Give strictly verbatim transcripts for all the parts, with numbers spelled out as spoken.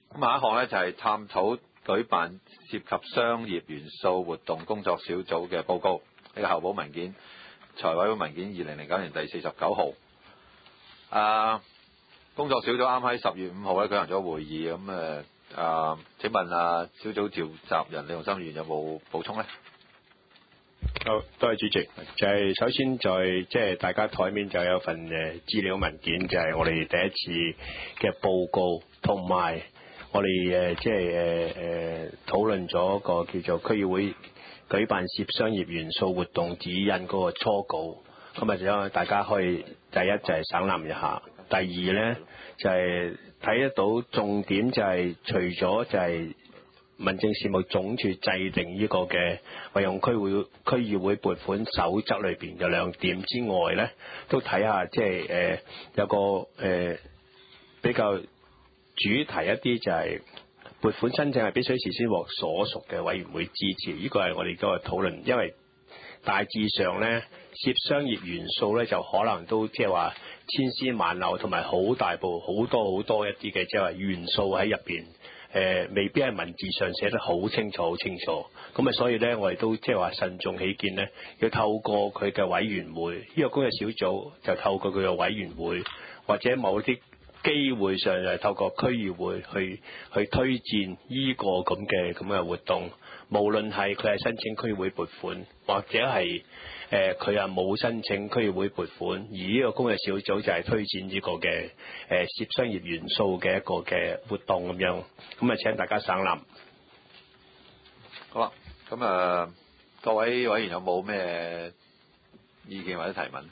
咁下一項咧就係、是、探討舉辦涉及商業元素活動工作小組嘅報告。呢、這個候補文件，財委會文件二零零九年第四十九號。啊，工作小組啱喺十月五號咧舉行咗會議，咁誒啊，請問啊小組召集人李鴻森議員有冇補充咧？ 好，多謝主席。就係、是、首先在即係大家台面就有份誒資料文件，就係、是、我哋第一次嘅報告，同埋我哋誒即係誒誒討論咗個叫做區議會舉辦涉商業元素活動指引嗰個初稿。咁啊，就大家可以第一就係省覽一下，第二咧就係、是、睇得到重點就係、是、除咗就係、是。民政事務總署制定呢個嘅運用區會區議會撥款守則裏邊嘅兩點之外咧，都睇下即係誒有個誒、呃、比較主題一啲就係撥款申請係必須事先獲所屬嘅委員會支持，呢、這個係我哋嗰個討論，因為大致上咧涉商業元素咧就可能都即係話千絲萬縷，同埋好大部好多好多一啲嘅即係話元素喺入邊。誒、呃、未必係文字上寫得好清楚好清楚，咁啊所以咧我哋都即係話慎重起見咧，要透過佢嘅委員會，呢、這個工作小組就透過佢嘅委員會，或者某啲機會上就透過區議會去去推薦呢個咁嘅咁嘅活動，無論係佢係申請區議會撥款，或者係誒佢係冇申請區議會撥款，而呢個工作小組就係推薦呢個嘅誒、呃、涉商業元素嘅一個嘅活動咁樣，咁啊請大家省覽。 好啦，咁啊各位委員有冇咩意見或者提問？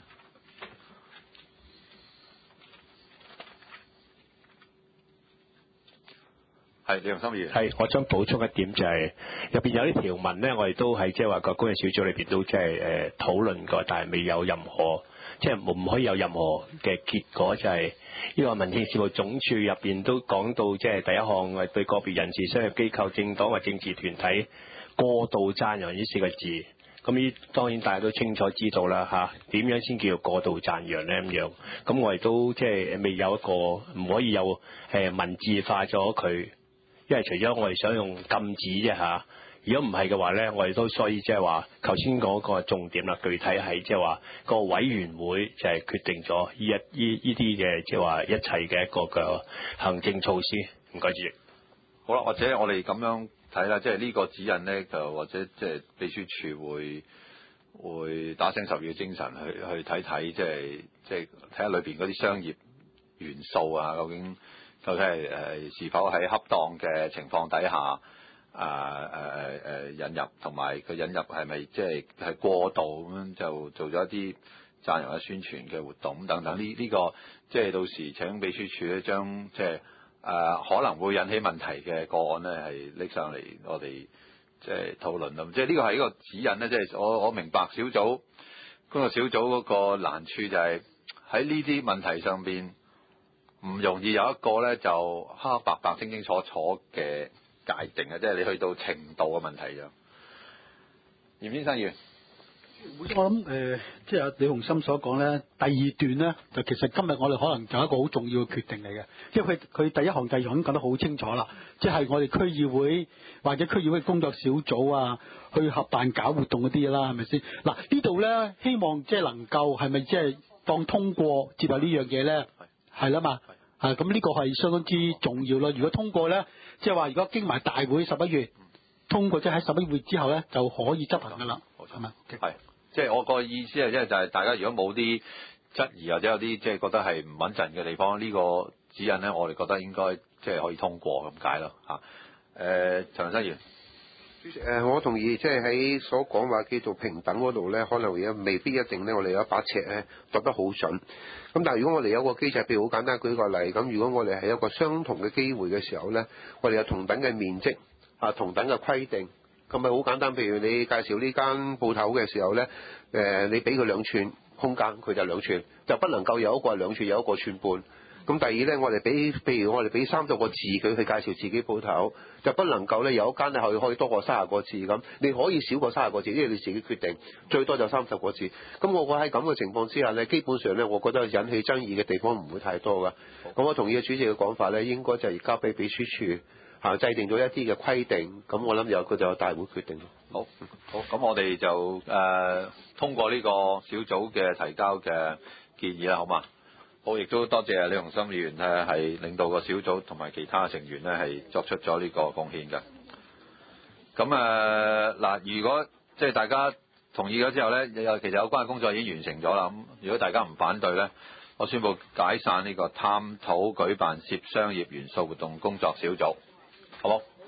係李鴻森議員。 係，我想補充一點就係入邊有啲條文咧，我哋都係即係話個工作小組裏邊都即係誒討論過，但係未有任何即係唔可以有任何嘅結果，就係、是、呢個民政事務總署入邊都講到，即係第一項係對個別人士、商業機構、政黨或政治團體過度讚揚呢四個字。咁呢當然大家都清楚知道啦嚇，點樣先叫做過度讚揚咧咁樣？咁我哋都即係未有一個唔可以有誒文字化咗佢。因為除咗我哋想用禁止啫嚇，如果唔係嘅話咧，我哋都所以即係話，頭先講個重點啦，具體係即係話個委員會就係決定咗呢一呢呢啲嘅即係話一切嘅一個嘅行政措施。唔該主席。 好啦，或者我哋咁樣睇啦，即係呢個指引咧，就或者即係秘書處會會打醒十二嘅精神去去睇睇，即係即係睇下裏邊嗰啲商業元素啊，究竟。究竟係誒是否喺恰當嘅情況底下，啊誒誒誒引入，同埋佢引入係咪即係係過度咁樣就做咗一啲讚揚嘅宣傳嘅活動等等？呢呢、這個即係到時請秘書處咧將即係誒可能會引起問題嘅個案咧係拎上嚟，我哋即係討論咯。即係呢個係一個指引咧，即係我我明白小組工作小組嗰個難處就係喺呢啲問題上邊。唔容易有一個咧就黑黑白白清清楚楚嘅界定啊！即係你去到程度嘅問題上，嚴先生議員， 我諗誒、呃，即係李鴻森所講咧，第二段咧就其實今日我哋可能就一個好重要嘅決定嚟嘅，因為佢佢第一項、第二項已經講得好清楚啦，即係我哋區議會或者區議會工作小組啊，去合辦搞活動嗰啲嘢啦，係咪先？嗱呢度咧，希望即係能夠係咪即係當通過接納呢樣嘢咧？係啦嘛，啊咁呢個係相當之重要啦。如果通過咧，即係話如果經埋大會十一月通過，即係喺十一月之後咧就可以執行噶啦，係咪？ 係，即係我個意思係，即係就係大家如果冇啲質疑或者有啲即係覺得係唔穩陣嘅地方，呢個指引咧，我哋覺得應該即係可以通過咁解咯嚇。誒，陳生議員。 主席誒，我同意，即係喺所講話叫做平等嗰度咧，可能而家未必一定咧，我哋有一把尺咧度得好準。咁但係如果我哋有個機制，譬如好簡單舉個例，咁如果我哋係有個相同嘅機會嘅時候咧，我哋有同等嘅面積啊，同等嘅規定，咁咪好簡單。譬如你介紹呢間鋪頭嘅時候咧，誒你俾佢兩寸空間，佢就兩寸，就不能夠有一個係兩寸，有一個寸半。 咁第二咧，我哋俾譬如我哋俾三十個字佢去介紹自己鋪頭，就不能夠咧有一間咧可以可以多過三十個字咁，你可以少過三十個字，因為你自己決定，最多就三十個字。咁我覺得喺咁嘅情況之下咧，基本上咧，我覺得引起爭議嘅地方唔會太多噶。咁我同意嘅主席嘅講法咧，應該就係交俾秘書處嚇制定咗一啲嘅規定，咁我諗有佢就有大會決定。 好，好，咁我哋就誒、呃、通過呢個小組嘅提交嘅建議啦，好嘛？好，亦都多謝李鴻森議員咧，係領導個小組同埋其他成員咧，係作出咗呢個貢獻嘅。咁誒嗱，如果即係大家同意咗之後咧，有其實有關嘅工作已經完成咗啦。咁如果大家唔反對咧，我宣布解散呢個探討舉辦涉商業元素活動工作小組，好冇？